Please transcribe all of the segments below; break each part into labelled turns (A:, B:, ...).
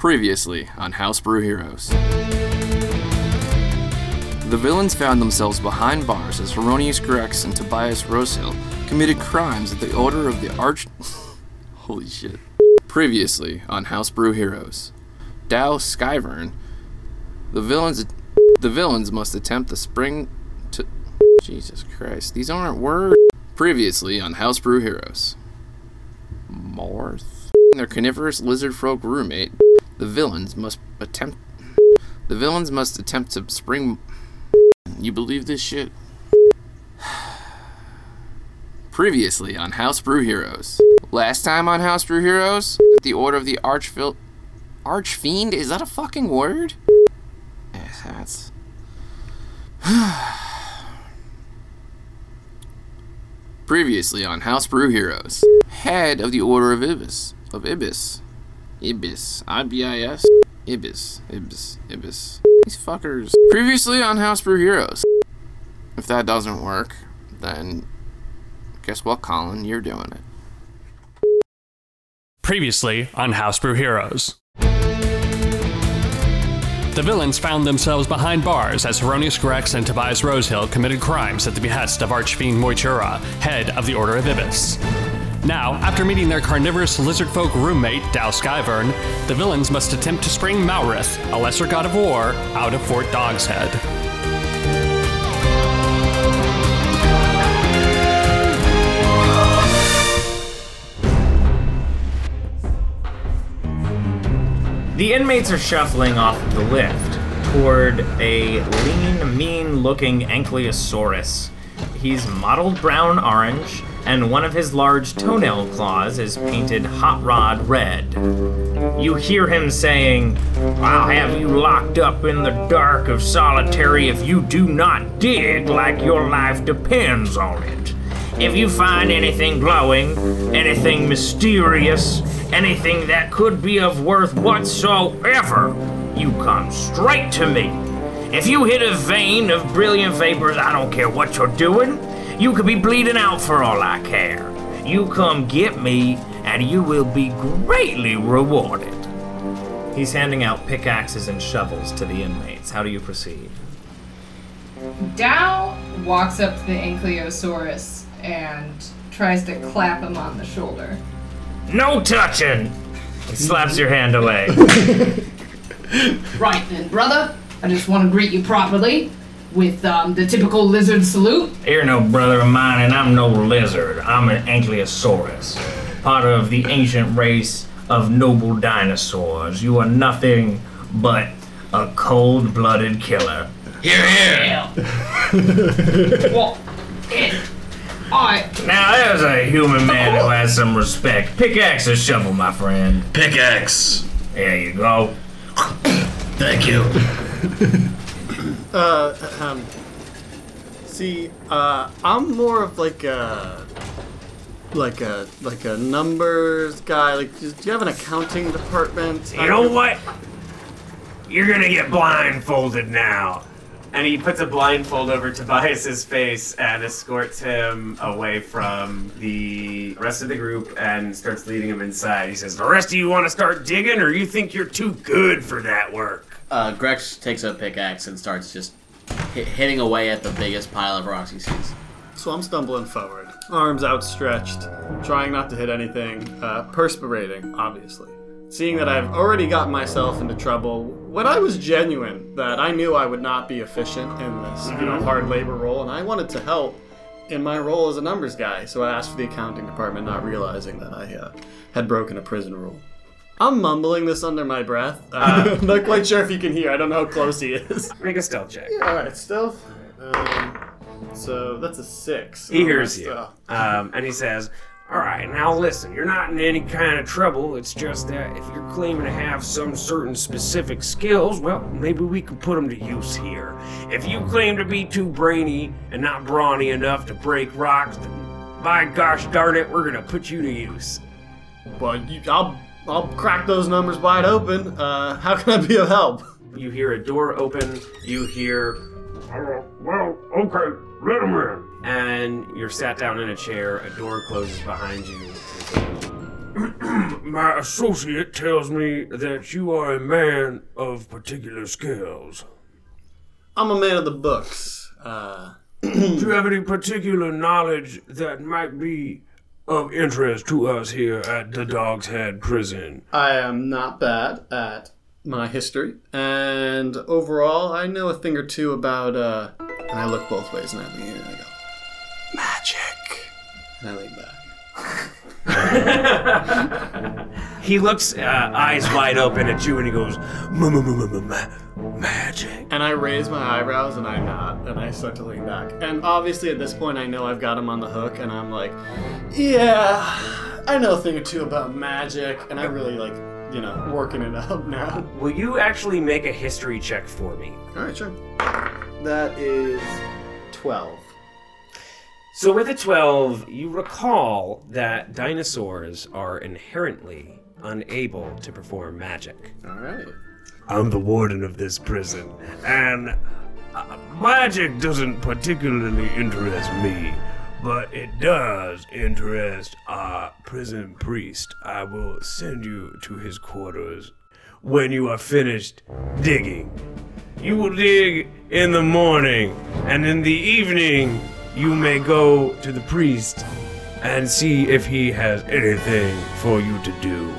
A: Previously on House Brew Heroes. The villains found themselves behind bars as Heronius Grex and Tobias Rosehill committed crimes at the order of the Holy shit. Previously on House Brew Heroes. Dow Skyvern. The villains must attempt to spring to... Jesus Christ, these aren't words. Previously on House Brew Heroes. Morth. Their carnivorous lizard folk roommate. The villains must attempt to spring... You believe this shit? Previously on House Brew Heroes. Last time on House Brew Heroes, at the order of the Archfiend? Is that a fucking word? That's... Previously on House Brew Heroes. Head of the Order of Ibis. Ibis. I-B-I-S. Ibis. These fuckers. Previously on House Brew Heroes. If that doesn't work, then guess what, Colin? You're doing it.
B: Previously on House Brew Heroes. The villains found themselves behind bars as Heronius Grex and Tobias Rosehill committed crimes at the behest of Archfiend Moitura, head of the Order of Ibis. Now, after meeting their carnivorous lizardfolk roommate, Dow Skyvern, the villains must attempt to spring Maurith, a lesser god of war, out of Fort Dogshead.
C: The inmates are shuffling off of the lift toward a lean, mean-looking Ankylosaurus. He's mottled brown-orange, and one of his large toenail claws is painted hot rod red. You hear him saying, "I'll have you locked up in the dark of solitary if you do not dig like your life depends on it. If you find anything glowing, anything mysterious, anything that could be of worth whatsoever, you come straight to me. If you hit a vein of brilliant vapors, I don't care what you're doing. You could be bleeding out for all I care. You come get me, and you will be greatly rewarded." He's handing out pickaxes and shovels to the inmates. How do you proceed?
D: Dow walks up to the Ankylosaurus and tries to clap him on the shoulder.
C: "No touching!" He slaps your hand away.
D: Right then, brother. I just want to greet you properly with the typical lizard salute.
C: You're no brother of mine, and I'm no lizard. I'm an Ankylosaurus, part of the ancient race of noble dinosaurs. You are nothing but a cold-blooded killer. Hear, hear!
D: Well,
C: Now there's a human man who has some respect. Pickaxe or shovel, my friend.
E: Pickaxe.
C: There you go.
E: Thank you.
F: I'm more of like a numbers guy. Like, do you have an accounting department?
G: You know what? You're gonna get blindfolded now. And he puts a blindfold over Tobias's face and escorts him away from the rest of the group and starts leading him inside. He says, "The rest of you want to start digging, or you think you're too good for that work?"
E: Grex takes a pickaxe and starts just hitting away at the biggest pile of rocks he sees.
F: So I'm stumbling forward, arms outstretched, trying not to hit anything, perspirating, obviously. Seeing that I've already gotten myself into trouble when I was genuine, that I knew I would not be efficient in this, hard labor role, and I wanted to help in my role as a numbers guy. So I asked for the accounting department, not realizing that I had broken a prison rule. I'm mumbling this under my breath. I'm not quite sure if you can hear. I don't know how close he is.
G: Make a stealth check.
F: Yeah, all right, stealth. So that's a 6.
G: He hears you, and he says, "All right, now listen, you're not in any kind of trouble. It's just that if you're claiming to have some certain specific skills, well, maybe we can put them to use here. If you claim to be too brainy and not brawny enough to break rocks, then by gosh darn it, we're gonna put you to use."
F: Well, I'll crack those numbers wide open. How can I be of help?
G: You hear a door open. You hear, "Well, okay, let him in." And you're sat down in a chair. A door closes behind you. My associate tells me that you are a man of particular skills.
F: I'm a man of the books.
G: Do you have any particular knowledge that might be of interest to us here at the Dog's Head Prison?
F: I am not bad at my history, and overall, I know a thing or two about, and I look both ways, and I lean in and I go, magic. And I lean back.
G: He looks eyes wide open at you and he goes, magic.
F: And I raise my eyebrows and I nod and I start to lean back. And obviously at this point I know I've got him on the hook and I'm like, yeah, I know a thing or two about magic. And I really working it up now.
G: Will you actually make a history check for me?
F: Alright, sure. That is 12.
G: So with a 12, you recall that dinosaurs are inherently unable to perform magic.
F: Alright.
G: I'm the warden of this prison, and magic doesn't particularly interest me, but it does interest our prison priest. I will send you to his quarters when you are finished digging. You will dig in the morning, and in the evening, you may go to the priest and see if he has anything for you to do.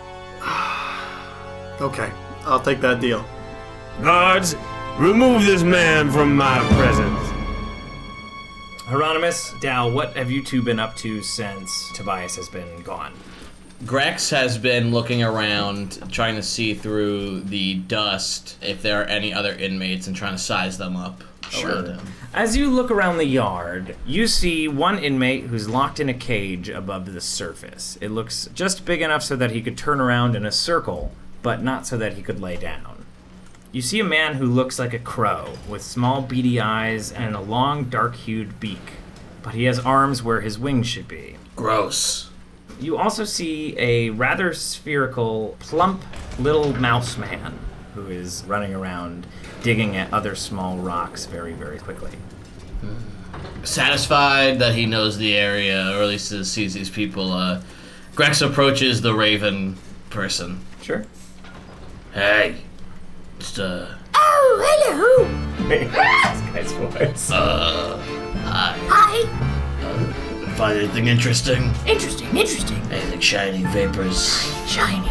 F: Okay, I'll take that deal.
G: Guards, remove this man from my presence.
C: Hieronymus, Dal, what have you two been up to since Tobias has been gone?
E: Grex has been looking around, trying to see through the dust if there are any other inmates and trying to size them up around him.
C: As you look around the yard, you see one inmate who's locked in a cage above the surface. It looks just big enough so that he could turn around in a circle, but not so that he could lay down. You see a man who looks like a crow, with small beady eyes and a long dark-hued beak, but he has arms where his wings should be.
E: Gross.
C: You also see a rather spherical, plump little mouse man who is running around digging at other small rocks very, very quickly.
E: Satisfied that he knows the area, or at least sees these people, Grex approaches the raven person.
C: Sure.
E: Hey, just,
H: Oh, hello.
C: This guy's voice.
E: hi.
H: Hi.
E: Find anything interesting?
H: Interesting.
E: Anything shiny, vapors?
H: Shiny.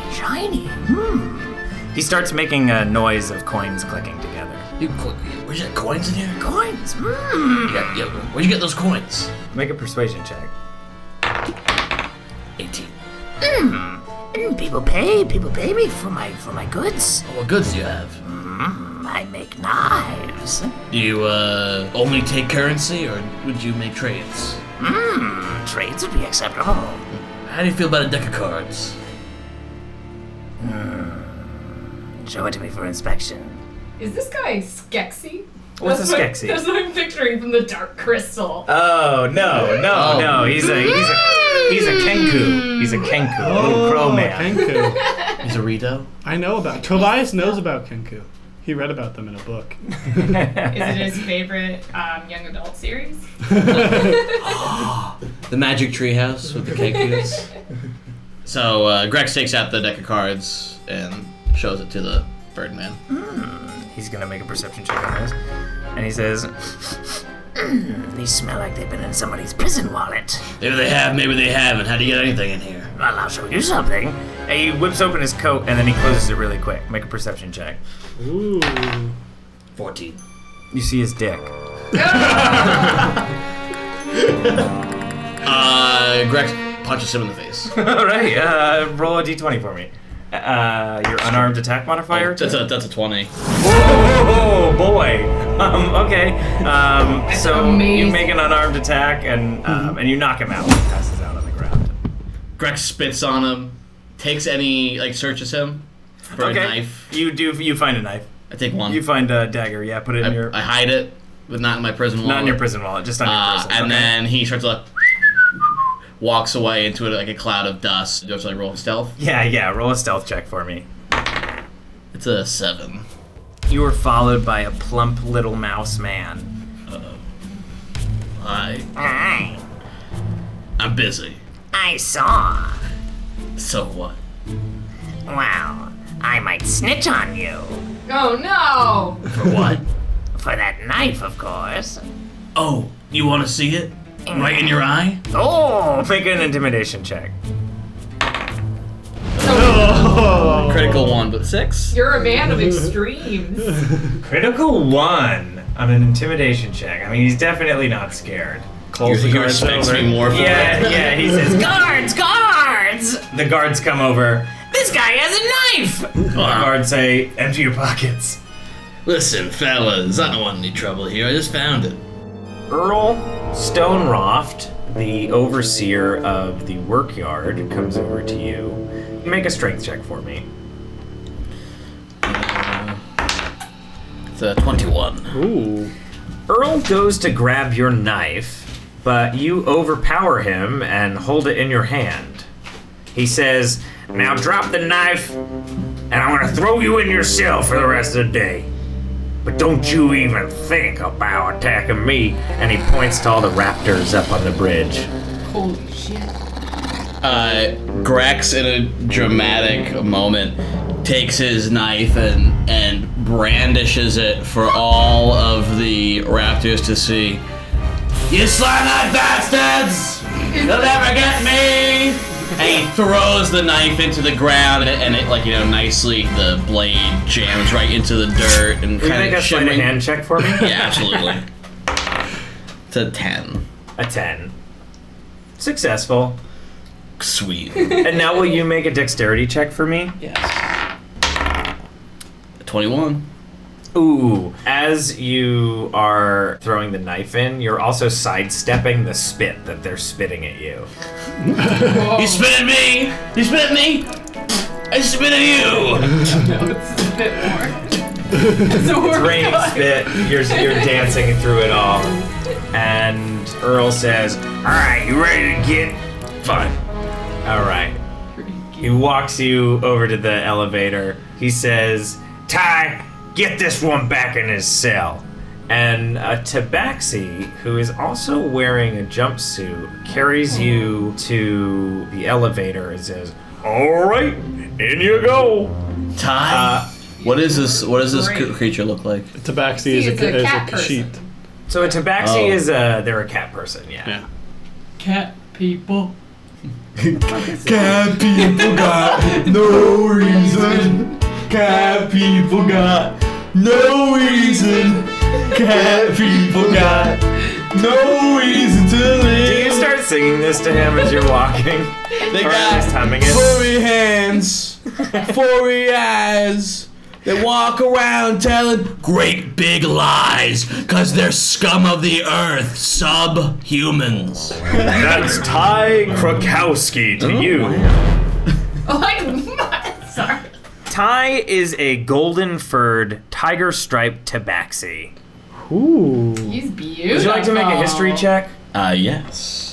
C: He starts making a noise of coins clicking together.
E: Where's that coins in here?
H: Coins.
E: Yeah, where'd you get those coins?
C: Make a persuasion check.
E: 18.
H: People pay me for my goods.
E: Oh, what goods do you have?
H: I make knives.
E: Do you, only take currency, or would you make trades?
H: Trades would be acceptable.
E: How do you feel about a deck of cards?
H: Show it to me for inspection.
D: Is this guy Skeksis?
C: What's a
D: That's
C: Skeksis?
D: That's what I'm picturing from the Dark Crystal.
C: Oh, no. He's a Kenku. He's a Kenku, a little crow man.
F: Kenku.
E: He's a Rito?
F: I know about Tobias knows about Kenku. He read about them in a book.
D: Is it his favorite young adult series?
E: The Magic Treehouse with the Kenkus. So, Grex takes out the deck of cards and shows it to the Birdman.
C: He's gonna make a perception check on this. And he says,
H: These smell like they've been in somebody's prison wallet.
E: Maybe they have, maybe they haven't. How do you get anything in here?
H: Well, I'll show you something.
C: and he whips open his coat and then he closes it really quick. Make a perception check.
F: Ooh.
E: 14.
C: You see his dick.
E: Grex punches him in the face.
C: Alright, roll a d20 for me. Your unarmed attack modifier?
E: That's a 20.
C: Oh boy. Okay. So
D: amazing.
C: you make an unarmed attack and you knock him out. He passes out on the ground.
E: Grex spits on him, takes any, searches him for a knife.
C: You find a knife.
E: I take one.
C: You find a dagger, yeah, put it in your...
E: I hide it, but not in my prison wallet.
C: Not in your prison wallet, just on your person.
E: And then he starts to walks away into a cloud of dust. Do I roll stealth?
C: Yeah, roll a stealth check for me.
E: It's a 7.
C: You are followed by a plump little mouse man.
E: Hi.
H: Hi.
E: I'm busy.
H: I saw.
E: So what?
H: Well, I might snitch on you.
D: Oh no!
E: For what?
H: For that knife, of course.
E: Oh, you want to see it? Right in your eye?
C: Oh, make an intimidation check.
E: Critical 1, but 6?
D: You're a man of extremes.
C: Critical 1 on an intimidation check. I mean, he's definitely not scared.
E: He respects me more for that.
C: Yeah, he says,
H: Guards! Guards!
C: the guards come over.
H: This guy has a knife!
C: The guards say, empty your pockets.
E: Listen, fellas, I don't want any trouble here. I just found it.
C: Earl Stoneroft, the overseer of the workyard, comes over to you. Make a strength check for me.
E: It's a 21.
F: Ooh.
C: Earl goes to grab your knife, but you overpower him and hold it in your hand. He says, now drop the knife, and I'm gonna throw you in your cell for the rest of the day. But don't you even think about attacking me. And he points to all the raptors up on the bridge.
D: Holy shit.
E: Grex, in a dramatic moment, takes his knife and brandishes it for all of the raptors to see. You sly-eyed bastards! You'll never get me! And he throws the knife into the ground, and it like, nicely, the blade jams right into the dirt and
C: Can you
E: kind
C: make
E: of
C: a sleight of
E: shimmering.
C: hand check for me?
E: Yeah, absolutely. It's a 10.
C: A 10. Successful.
E: Sweet.
C: And now will you make a dexterity check for me?
E: Yes. 21.
C: Ooh. As you are throwing the knife in, you're also sidestepping the spit that they're spitting at you.
E: You spit at me! You spit at me! I spit at you!
D: No, it's a bit more. It's a workout.
C: Rain spit, you're dancing through it all. And Earl says, alright, you ready to get? Fine. Alright. He walks you over to the elevator. He says, Ty, get this one back in his cell. And Tabaxi, who is also wearing a jumpsuit, carries you to the elevator and says, alright, in you go.
E: Ty? What does this
D: Great.
E: creature look like?
F: Tabaxi
D: See,
F: is
D: it's a
F: a
D: cat
F: Kashyyyk.
D: person.
C: So a Tabaxi
E: Oh.
C: is they're a cat person, yeah.
F: Yeah.
D: Cat people.
E: Cat people got no reason. Cat people got no reason. Cat people got no reason to
C: Do
E: live.
C: you start singing this to him as you're walking?
E: They
C: Or at least
E: got
C: humming it?
E: furry hands, furry eyes. They walk around telling great big lies, cause they're scum of the earth, subhumans.
C: That's Ty Krakowski to you.
D: Like, sorry.
C: Ty is a golden furred, tiger striped tabaxi.
F: Ooh.
D: He's beautiful.
C: Would you like to make a history check?
E: Yes.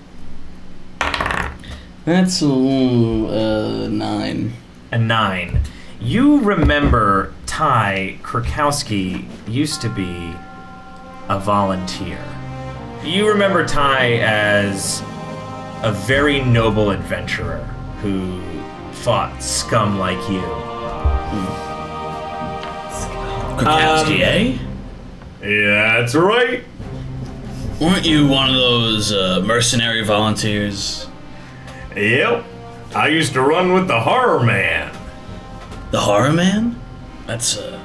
E: That's 9.
C: A 9. You remember Ty Krakowski used to be a volunteer. You remember Ty as a very noble adventurer who fought scum like you.
E: Krakowski, eh?
C: Yeah, that's right.
E: Weren't you one of those mercenary volunteers?
C: Yep. I used to run with the Horror Man.
E: The Horror Man? That's a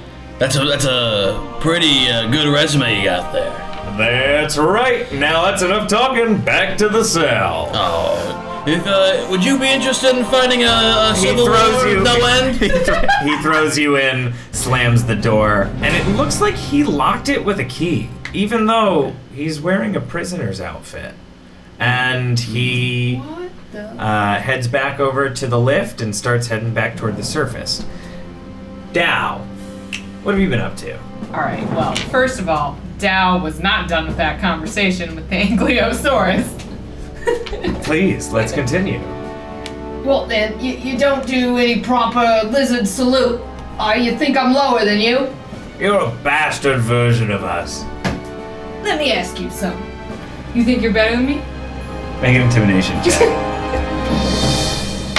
E: pretty good resume you got there.
C: That's right. Now that's enough talking. Back to the cell.
E: Oh, if would you be interested in fighting a
C: He
E: civil
C: throws
E: war
C: you.
E: with no end?
C: He throws you in, slams the door, and it looks like he locked it with a key, even though he's wearing a prisoner's outfit. And he
D: What the?
C: heads back over to the lift and starts heading back toward the surface. Dow, what have you been up to?
D: Alright, well, first of all, Dow was not done with that conversation with the Ankylosaurus.
C: Please, let's continue.
D: Well then, you don't do any proper lizard salute. You think I'm lower than you?
C: You're a bastard version of us.
D: Let me ask you something. You think you're better than me?
C: Make an intimidation check.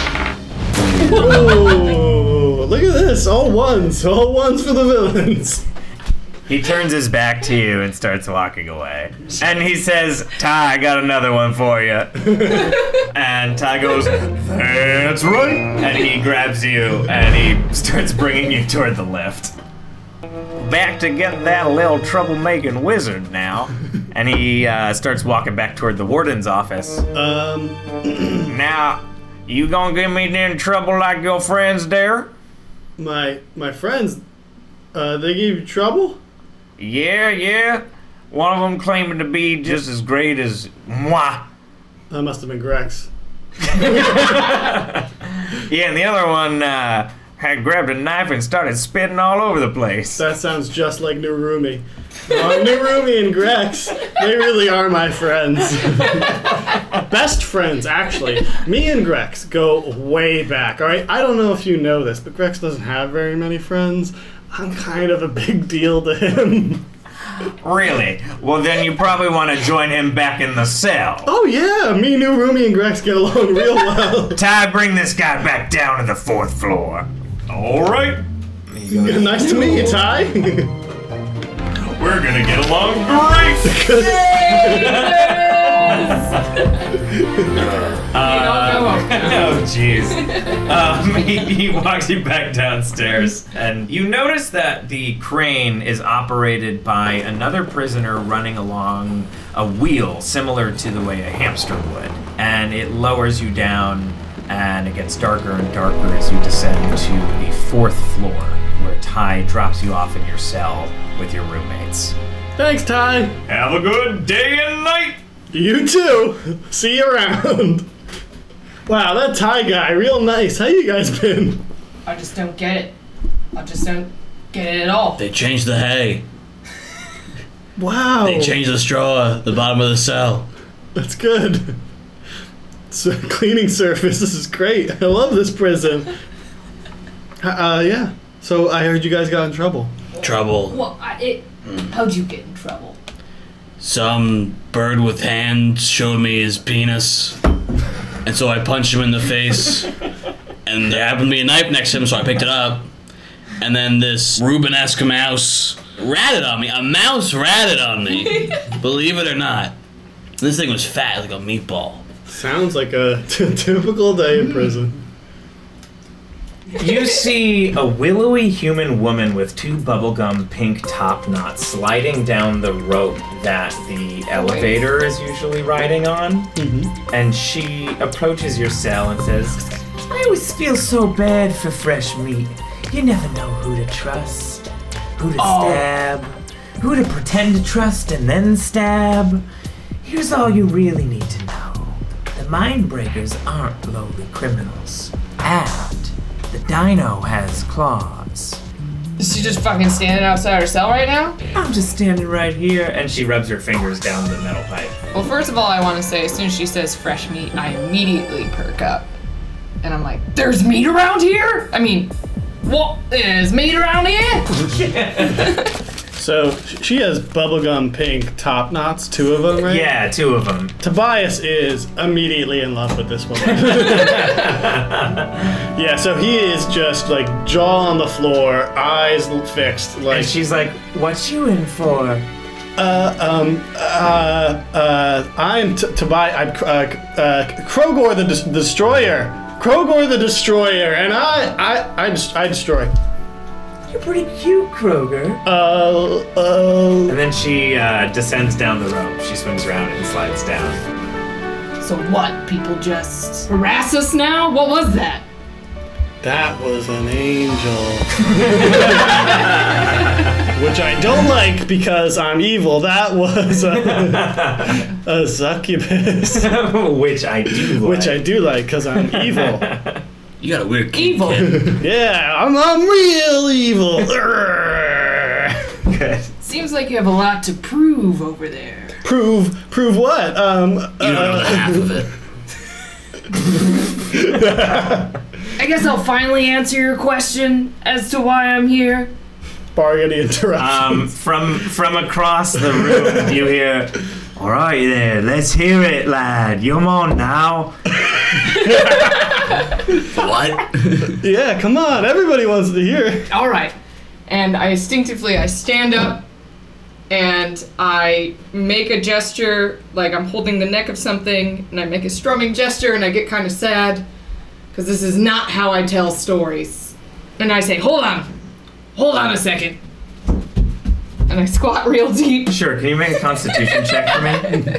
F: Oh, look at this. All ones for the villains.
C: He turns his back to you and starts walking away. And he says, Ty, I got another one for you. And Ty goes, that's right. And he grabs you and he starts bringing you toward the lift. Back to get that little troublemaking wizard now. And he starts walking back toward the warden's office. Now, you gonna get me in trouble like your friends there?
F: My friends, they gave you trouble?
C: Yeah. One of them claiming to be just as great as moi.
F: That must have been Grex.
C: Yeah, and the other one had grabbed a knife and started spitting all over the place.
F: That sounds just like Nerumi. Nerumi and Grex, they really are my friends. Best friends, actually. Me and Grex go way back, alright? I don't know if you know this, but Grex doesn't have very many friends. I'm kind of a big deal to him.
C: Really? Well, then you probably want to join him back in the cell.
F: Oh yeah, me, Nerumi, and Grex get along real well.
C: Ty, bring this guy back down to the 4th floor. All right.
F: Nice to meet you, Ty.
C: We're gonna get along great. Oh, jeez. He walks you back downstairs, and you notice that the crane is operated by another prisoner running along a wheel, similar to the way a hamster would. And it lowers you down, and it gets darker and darker as you descend to the 4th floor, where Ty drops you off in your cell with your roommates.
F: Thanks, Ty.
C: Have a good day and night.
F: You too. See you around. Wow, that Ty guy, real nice. How you guys been?
D: I just don't get it. I just don't get it at all.
E: They changed the hay.
F: Wow.
E: They changed the straw at the bottom of the cell.
F: That's good. So, cleaning service, this is great. I love this prison. Yeah. So I heard you guys got in trouble.
E: Trouble.
D: Well, how'd you get in trouble?
E: Some bird with hands showed me his penis, and so I punched him in the face, and there happened to be a knife next to him, so I picked it up, and then this Rubenesque mouse ratted on me. A mouse ratted on me, believe it or not. This thing was fat, like a meatball.
F: Sounds like a typical day in prison.
C: You see a willowy human woman with 2 bubblegum pink top knots sliding down the rope that the elevator is usually riding on. Mm-hmm. And she approaches your cell and says, I always feel so bad for fresh meat. You never know who to trust, who to stab, who to pretend to trust and then stab. Here's all you really need to know. The Mindbreakers aren't lowly criminals. And the dino has claws.
D: Is she just fucking standing outside her cell right now?
C: I'm just standing right here. And she rubs her fingers down the metal pipe.
D: Well, first of all, I want to say, as soon as she says fresh meat, I immediately perk up. And I'm like, there's meat around here? I mean, what? There's meat around here?
F: So, she has bubblegum pink top knots, 2 of them, right?
C: Yeah, 2 of them.
F: Tobias is immediately in love with this woman. Yeah, so he is just like jaw on the floor, eyes fixed, like.
C: And she's like, what you in for?
F: I'm Tobias. I'm Krogor the Destroyer. Krogor the Destroyer, and I destroy.
C: You're pretty cute, Kroger. And then she descends down the rope. She swings around and slides down.
D: So what? People just harass us now? What was that?
F: That was an angel. Which I don't like because I'm evil. That was a succubus.
C: Which I do like.
F: Which I do like because I'm evil.
E: You got a weird
D: Evil.
E: kid.
F: Yeah, I'm real evil.
C: Good.
D: Seems like you have a lot to prove over there.
F: Prove what?
E: You don't know half of it.
D: I guess I'll finally answer your question as to why I'm here.
F: Barring any interruptions.
C: From across the room, you hear, all right there, let's hear it, lad. Come on now.
E: What?
I: Yeah, come on. Everybody wants to hear.
D: All right. And I stand up and I make a gesture like I'm holding the neck of something, and I make a strumming gesture, and I get kind of sad because this is not how I tell stories. And I say, hold on a second. And I squat real deep.
C: Sure, can you make a constitution check for me?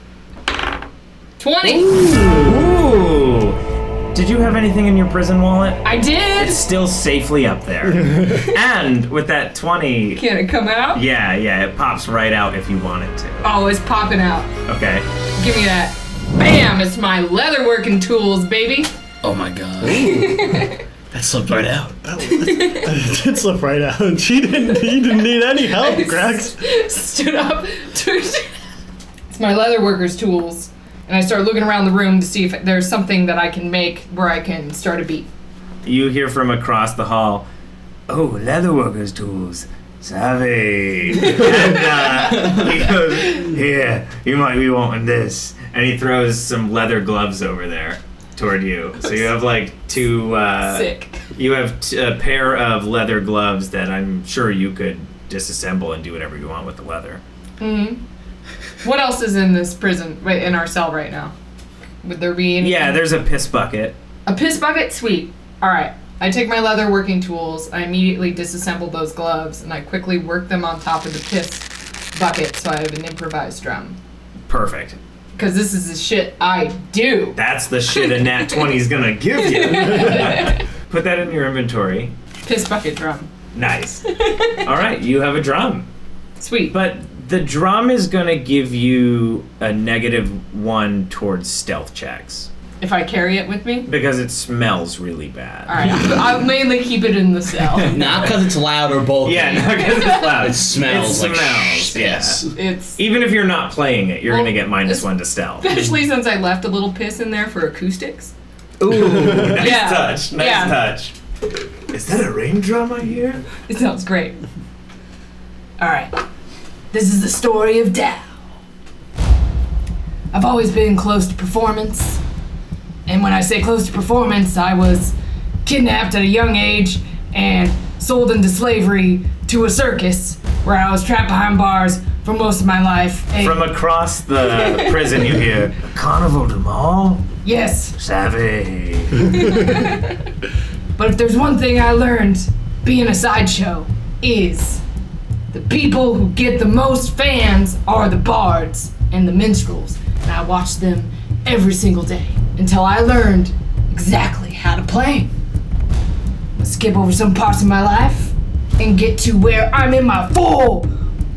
D: 20.
C: Ooh. Did you have anything in your prison wallet?
D: I did.
C: It's still safely up there. And with that 20...
D: Can it come out?
C: Yeah, it pops right out if you want it to.
D: Oh, it's popping out.
C: Okay.
D: Give me that. Bam! It's my leatherworking tools, baby.
E: Oh my god. That slipped right out.
I: It did slip right out. He didn't need any help, Greg.
D: Stood up. It's my leatherworker's tools. And I start looking around the room to see if there's something that I can make where I can start a beat.
C: You hear from across the hall, "Oh, leatherworker's tools. Savvy." And he goes, "Here, you might be wanting this." And he throws some leather gloves over there toward you. So you have like two...
D: Sick.
C: You have a pair of leather gloves that I'm sure you could disassemble and do whatever you want with the leather.
D: Mm-hmm. What else is in this prison, in our cell right now? Would there be anything?
C: Yeah, there's a piss bucket.
D: A piss bucket? Sweet. All right. I take my leather working tools, I immediately disassemble those gloves, and I quickly work them on top of the piss bucket so I have an improvised drum.
C: Perfect.
D: Because this is the shit I do.
C: That's the shit a nat 20's gonna give you. Put that in your inventory.
D: Piss bucket drum.
C: Nice. All right, you have a drum.
D: Sweet.
C: But the drum is gonna give you a -1 towards stealth checks.
D: If I carry it with me?
C: Because it smells really bad.
D: All right, I'll mainly keep it in the cell.
E: Not because it's loud or bulky.
C: Yeah, not because it's loud.
E: It smells like
C: yes.
D: It's
C: even if you're not playing it, you're gonna get -1 to stealth.
D: Especially since I left a little piss in there for acoustics.
C: Ooh, nice
D: Yeah.
C: touch. Nice
D: Yeah.
C: touch. Is that a rain drum I hear?
D: It sounds great. All right. This is the story of Dow. I've always been close to performance. And when I say close to performance, I was kidnapped at a young age and sold into slavery to a circus where I was trapped behind bars for most of my life. And
C: From across the prison you hear, Carnival de Mall?
D: yes,
C: Savvy.
D: but if there's one thing I learned being a sideshow is the people who get the most fans are the bards and the minstrels. And I watched them every single day until I learned exactly how to play. I'll skip over some parts of my life and get to where I'm in my full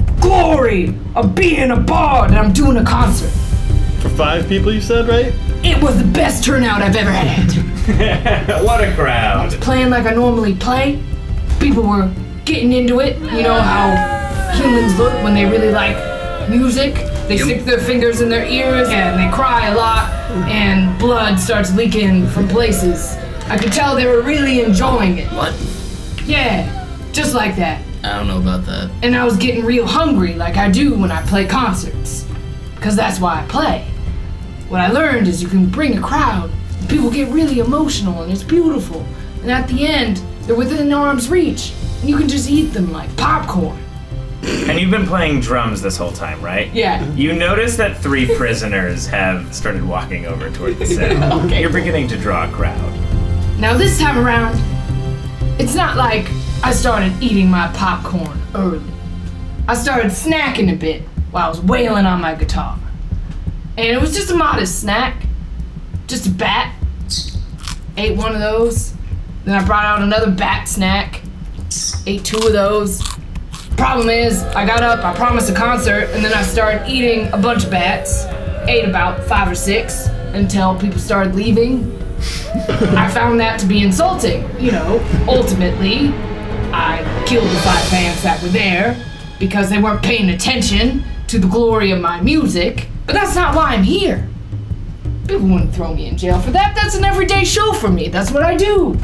D: glory of being a bard and I'm doing a concert.
I: For 5 people, you said, right?
D: It was the best turnout I've ever had.
C: What a crowd.
D: Playing like I normally play. People were getting into it. You know how humans look when they really like music. They stick their fingers in their ears and they cry a lot and blood starts leaking from places. I could tell they were really enjoying it.
E: What?
D: Yeah, just like that.
E: I don't know about that.
D: And I was getting real hungry like I do when I play concerts. Because that's why I play. What I learned is you can bring a crowd. People get really emotional and it's beautiful. And at the end, they're within arm's reach. And you can just eat them like popcorn.
C: And you've been playing drums this whole time, right?
D: Yeah.
C: You notice that 3 prisoners have started walking over toward the cell.
D: Okay.
C: You're beginning to draw a crowd.
D: Now this time around, it's not like I started eating my popcorn early. I started snacking a bit while I was wailing on my guitar. And it was just a modest snack. Just a bat. Ate one of those. Then I brought out another bat snack. Ate 2 of those. Problem is, I got up, I promised a concert, and then I started eating a bunch of bats. Ate about 5 or 6 until people started leaving. I found that to be insulting. You know, ultimately, I killed the 5 fans that were there because they weren't paying attention to the glory of my music. But that's not why I'm here. People wouldn't throw me in jail for that. That's an everyday show for me. That's what I do.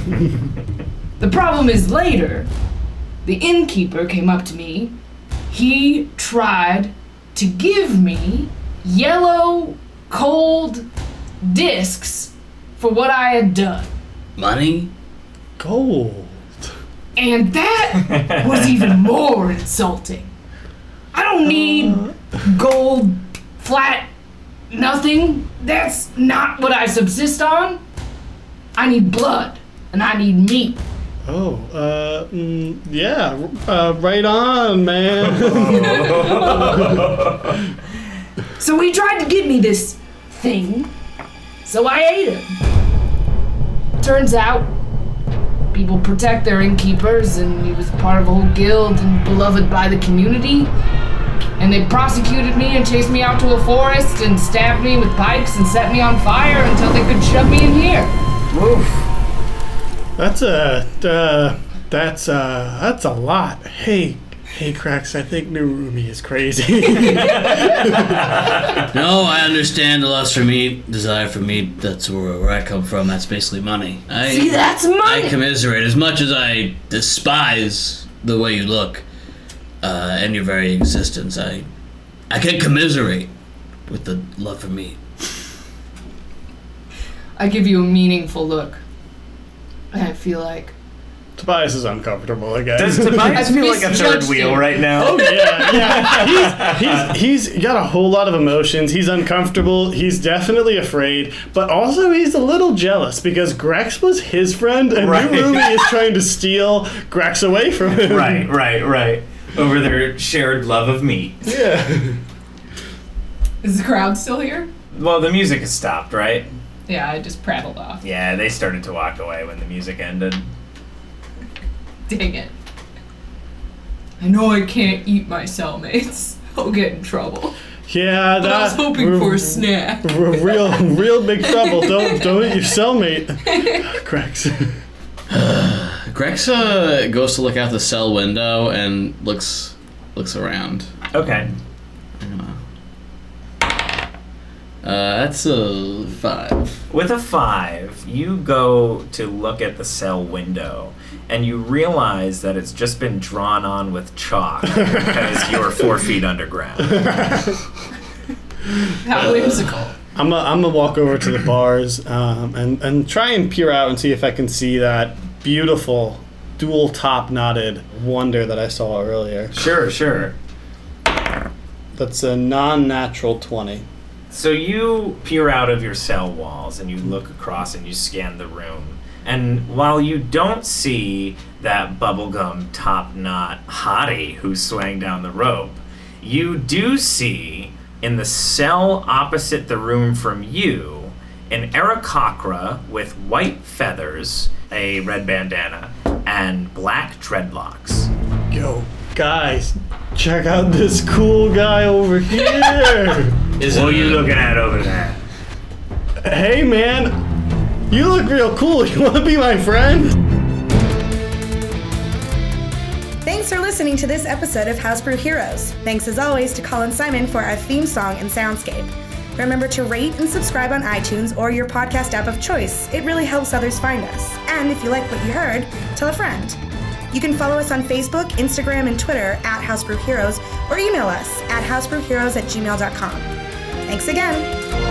D: The problem is later, the innkeeper came up to me. He tried to give me yellow, cold discs for what I had done.
E: Money?
I: Gold.
D: And that was even more insulting. I don't need gold, flat, nothing. That's not what I subsist on. I need blood, and I need meat.
I: Oh, yeah, right on, man.
D: So he tried to give me this thing, so I ate it. Turns out, people protect their innkeepers, and he was part of a whole guild and beloved by the community. And they prosecuted me and chased me out to a forest and stabbed me with pikes and set me on fire until they could shove me in here.
C: Woof.
I: That's a lot. Hey, Cracks, I think Narumi is crazy.
E: No, I understand the lust for meat, desire for meat. That's where I come from. That's basically money.
D: See, that's money.
E: I commiserate. As much as I despise the way you look and your very existence, I can commiserate with the love for meat.
D: I give you a meaningful look. I feel like
I: Tobias is uncomfortable again.
C: Does Tobias feel like a third wheel right now?
I: Oh yeah. He's got a whole lot of emotions. He's uncomfortable. He's definitely afraid, but also he's a little jealous because Grex was his friend, and Narumi is trying to steal Grex away from him.
C: Right. Over their shared love of meat.
I: Yeah.
D: Is the crowd still here?
C: Well, the music has stopped, right?
D: Yeah, I just prattled off.
C: Yeah, they started to walk away when the music ended.
D: Dang it. I know I can't eat my cellmates. I'll get in trouble.
I: Yeah,
D: But I was hoping for a snack.
I: Real big trouble. Don't eat your cellmate. Grex.
E: Grex goes to look out the cell window and looks around.
C: Okay.
E: That's a 5.
C: With a 5, you go to look at the cell window, and you realize that it's just been drawn on with chalk because you're 4 feet underground.
D: How whimsical.
I: I'm gonna walk over to the bars and try and peer out and see if I can see that beautiful dual top knotted wonder that I saw earlier.
C: Sure.
I: That's a non-natural 20.
C: So you peer out of your cell walls and you look across and you scan the room. And while you don't see that bubblegum top knot hottie who's swaying down the rope, you do see in the cell opposite the room from you an Aarakocra with white feathers, a red bandana, and black dreadlocks.
I: Yo, guys, check out this cool guy over here.
C: What are you looking at over there?
I: Hey, man, you look real cool. You want to be my friend?
J: Thanks for listening to this episode of House Brew Heroes. Thanks as always to Colin Simon for our theme song and soundscape. Remember to rate and subscribe on iTunes or your podcast app of choice. It really helps others find us. And if you like what you heard, tell a friend. You can follow us on Facebook, Instagram, and Twitter at House Brew Heroes, or email us at housebrewheroes@gmail.com. Thanks again.